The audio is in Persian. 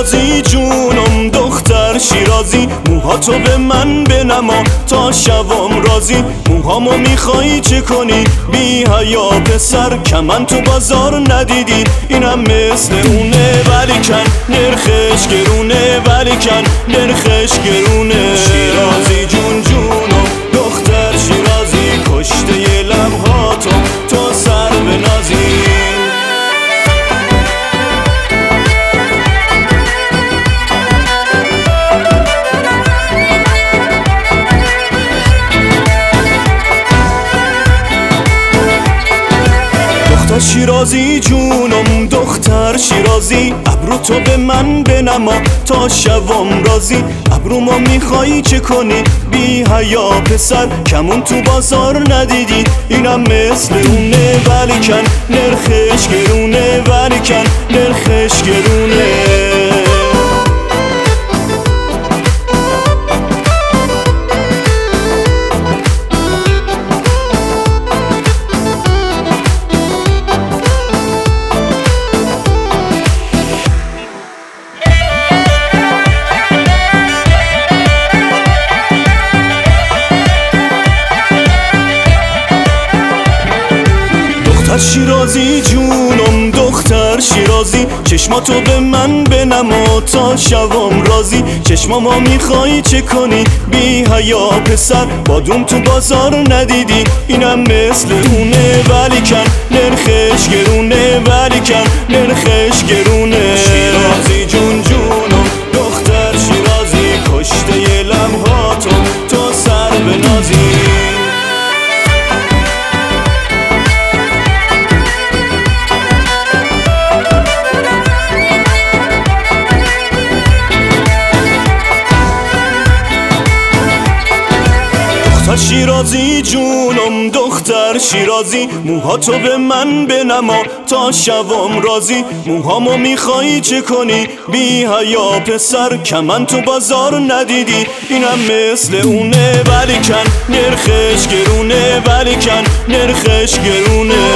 شیرازی جونم دختر شیرازی، موهاتو به من بنما تا شوام راضی. موهامو میخوای چه کنی بی حیا پسر، کمن تو بازار ندیدی اینم مثل اونه، ولیکن نرخش گرونه، ولیکن نرخش گرونه. شیرازی جون جونم دختر شیرازی، کشته لبهاتو تو سر بنازی. دختر شیرازی جونم دختر شیرازی، ابرو تو به من بنما تا شوام راضی. ابرومو میخوای چه کنی بی حیا پسر، کمون تو بازار ندیدی اینم مثل اونه، ولیکن نرخش گرونه، ولیکن نرخش گرونه. دختر شیرازی جونم دختر شیرازی، چشماتو به من بنما تا شوام راضی. چشمامو میخوای چه کنی بی حیا پسر، بادوم تو بازار ندیدی اینم مثل اونه، ولیکن نرخش گرونه، ولیکن نرخش گرونه. شیرازی جون جونم دختر شیرازی، کشته لبهاتو تو سر بنازی. دختر شیرازی جونم دختر شیرازی، موهاتو به من بنما تا شوام راضی. موهامو میخوای چه کنی بی حیا پسر، کمن تو بازار ندیدی اینم مثل اونه، ولیکن نرخش گرونه، ولیکن نرخش گرونه.